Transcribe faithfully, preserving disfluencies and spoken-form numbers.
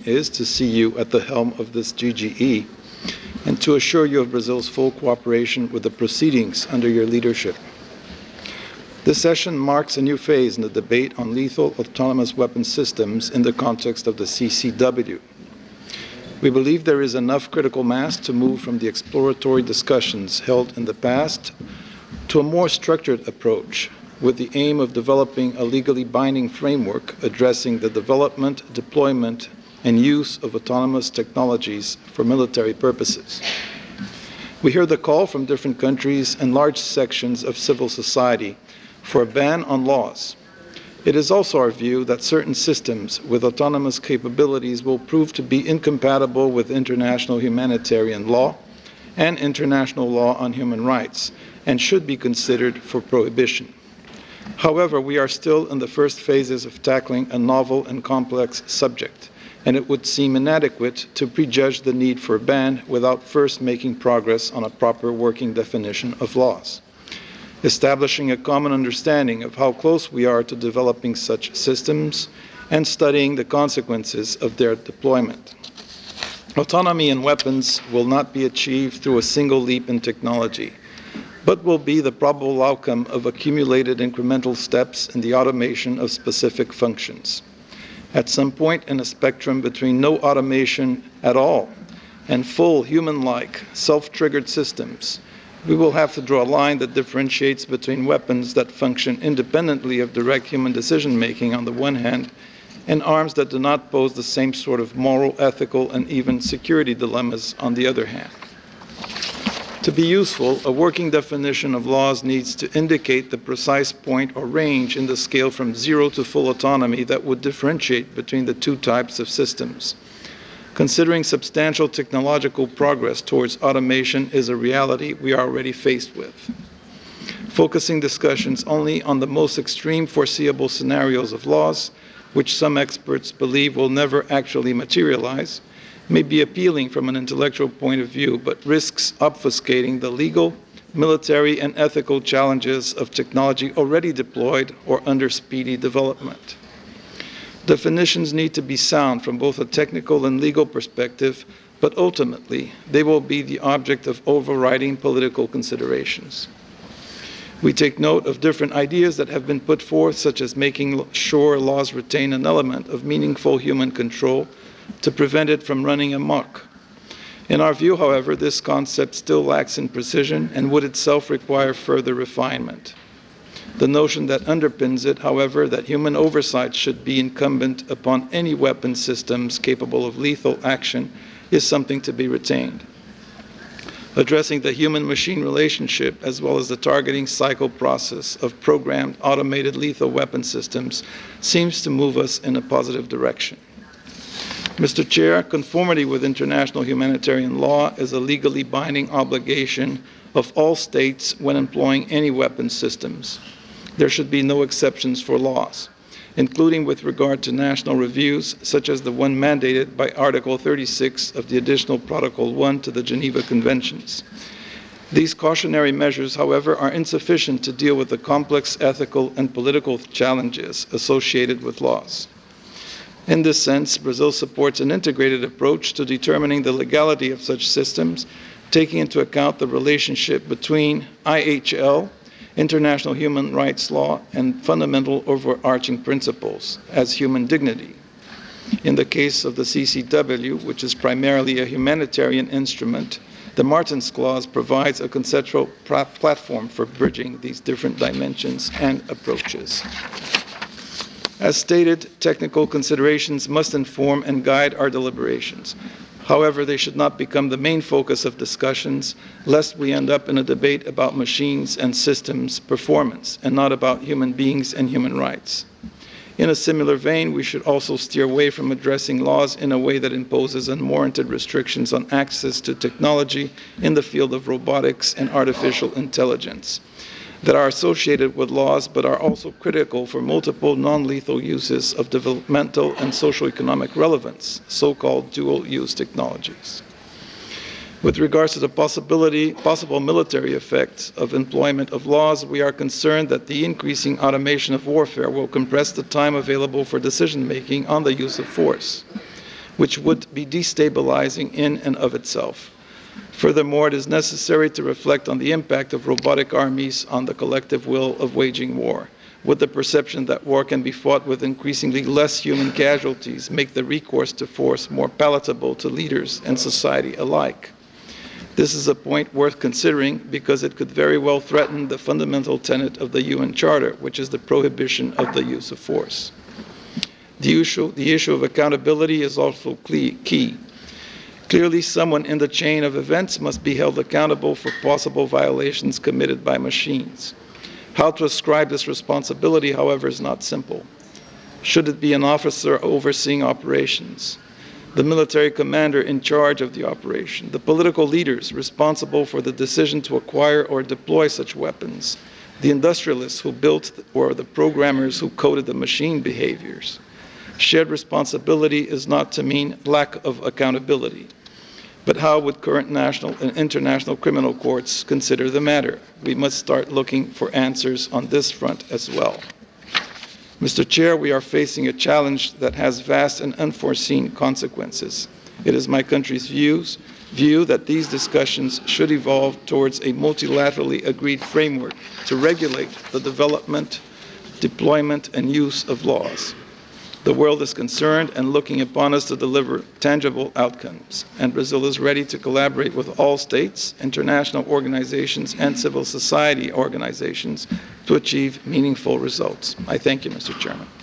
is to see you at the helm of this G G E and to assure you of Brazil's full cooperation with the proceedings under your leadership. This session marks a new phase in the debate on lethal autonomous weapon systems in the context of the C C W. We believe there is enough critical mass to move from the exploratory discussions held in the past to a more structured approach with the aim of developing a legally binding framework addressing the development, deployment, and use of autonomous technologies for military purposes. We hear the call from different countries and large sections of civil society for a ban on laws. It is also our view that certain systems with autonomous capabilities will prove to be incompatible with international humanitarian law and international law on human rights and should be considered for prohibition. However, we are still in the first phases of tackling a novel and complex subject, and it would seem inadequate to prejudge the need for a ban without first making progress on a proper working definition of laws, establishing a common understanding of how close we are to developing such systems, and studying the consequences of their deployment. Autonomy in weapons will not be achieved through a single leap in technology, but will be the probable outcome of accumulated incremental steps in the automation of specific functions. At some point in a spectrum between no automation at all and full human-like, self-triggered systems, we will have to draw a line that differentiates between weapons that function independently of direct human decision-making on the one hand, and arms that do not pose the same sort of moral, ethical, and even security dilemmas on the other hand. To be useful, a working definition of laws needs to indicate the precise point or range in the scale from zero to full autonomy that would differentiate between the two types of systems. Considering substantial technological progress towards automation is a reality we are already faced with. Focusing discussions only on the most extreme foreseeable scenarios of laws, which some experts believe will never actually materialize, may be appealing from an intellectual point of view, but risks obfuscating the legal, military, and ethical challenges of technology already deployed or under speedy development. Definitions need to be sound from both a technical and legal perspective, but ultimately, they will be the object of overriding political considerations. We take note of different ideas that have been put forth, such as making sure laws retain an element of meaningful human control to prevent it from running amok. In our view, however, this concept still lacks in precision and would itself require further refinement. The notion that underpins it, however, that human oversight should be incumbent upon any weapon systems capable of lethal action is something to be retained. Addressing the human-machine relationship as well as the targeting cycle process of programmed automated lethal weapon systems seems to move us in a positive direction. Mister Chair, conformity with international humanitarian law is a legally binding obligation of all states when employing any weapon systems. There should be no exceptions for laws, including with regard to national reviews, such as the one mandated by Article thirty-six of the Additional Protocol one to the Geneva Conventions. These cautionary measures, however, are insufficient to deal with the complex ethical and political challenges associated with laws. In this sense, Brazil supports an integrated approach to determining the legality of such systems, taking into account the relationship between I H L, international human rights law, and fundamental overarching principles, as human dignity. In the case of the C C W, which is primarily a humanitarian instrument, the Martens Clause provides a conceptual platform for bridging these different dimensions and approaches. As stated, technical considerations must inform and guide our deliberations. However, they should not become the main focus of discussions, lest we end up in a debate about machines and systems performance, and not about human beings and human rights. In a similar vein, we should also steer away from addressing laws in a way that imposes unwarranted restrictions on access to technology in the field of robotics and artificial intelligence that are associated with laws but are also critical for multiple non-lethal uses of developmental and socio-economic relevance, so-called dual-use technologies. With regards to the possibility, possible military effects of employment of laws, we are concerned that the increasing automation of warfare will compress the time available for decision-making on the use of force. which would be destabilizing in and of itself. Furthermore, it is necessary to reflect on the impact of robotic armies on the collective will of waging war. Would the perception that war can be fought with increasingly less human casualties make the recourse to force more palatable to leaders and society alike? This is a point worth considering because it could very well threaten the fundamental tenet of the U N Charter, which is the prohibition of the use of force. The issue, the issue of accountability is also key. Clearly, someone in the chain of events must be held accountable for possible violations committed by machines. How to ascribe this responsibility, however, is not simple. Should it be an officer overseeing operations, the military commander in charge of the operation, the political leaders responsible for the decision to acquire or deploy such weapons, the industrialists who built or the programmers who coded the machine behaviors? Shared responsibility is not to mean lack of accountability. But how would current national and international criminal courts consider the matter? We must start looking for answers on this front as well. Mister Chair, we are facing a challenge that has vast and unforeseen consequences. It is my country's views, view that these discussions should evolve towards a multilaterally agreed framework to regulate the development, deployment, and use of laws. The world is concerned and looking upon us to deliver tangible outcomes, and Brazil is ready to collaborate with all states, international organizations, and civil society organizations to achieve meaningful results. I thank you, Mister Chairman.